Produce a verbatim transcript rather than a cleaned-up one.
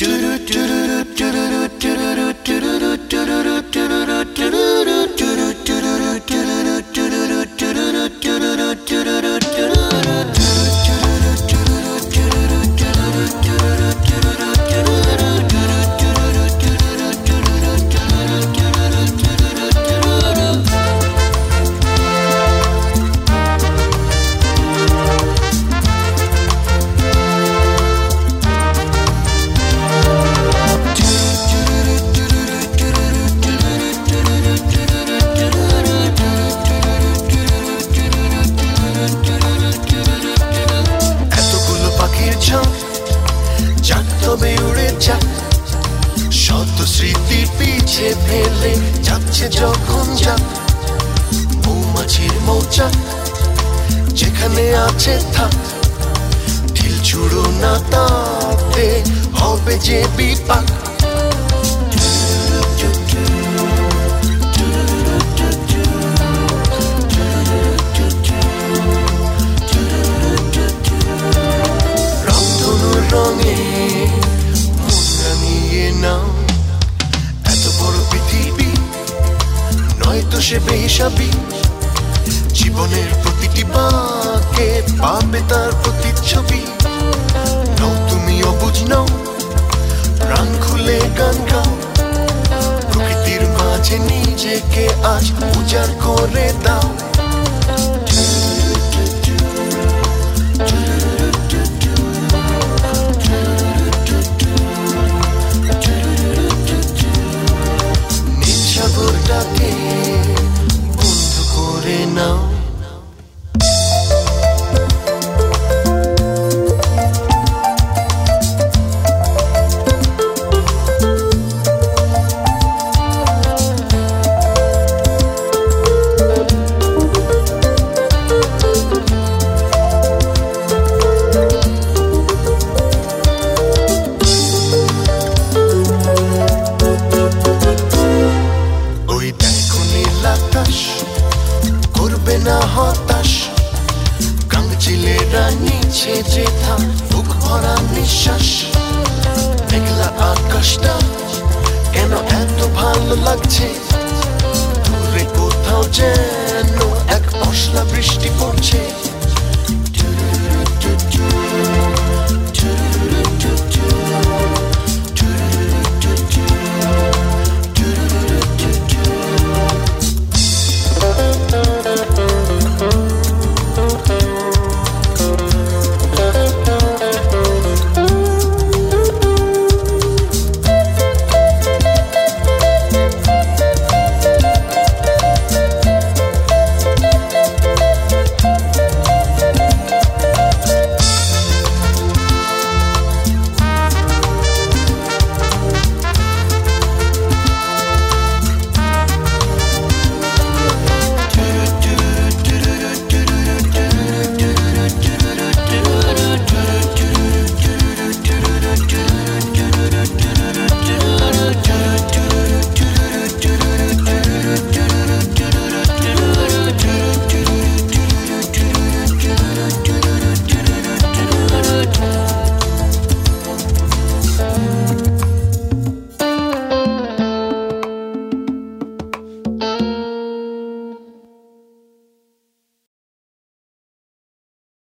তবে উড়ে যাক শত স্মৃতির পিছে ফেলে যাচ্ছে যখন যাক মৌমাছির মৌচাক যেখানে আছে থাক ঢিল ছুড়ো না তাতে হবে যে বিপাক রংধনুর রঙে এত বড় পৃথিবী নয়তো সে বেহিসাবি জীবনের প্রতিটি বাঁকে পাবে তার প্রতিচ্ছবি নও তুমি অবুঝ নও প্রাণ খুলে গান গাও প্রকৃতির মাঝে নিজেকে আজ উজাড় করে দাও সাগরটাকে বন্ধ করে নাও করবে না হতাশ গাংচিলেরা নিচে যেথা বুক ভরা নিঃশ্বাস মেঘলা আকাশটা কেন এত ভালো লাগছে দূরে কোথাও যেন এক পশলা বৃষ্টি পড়ছে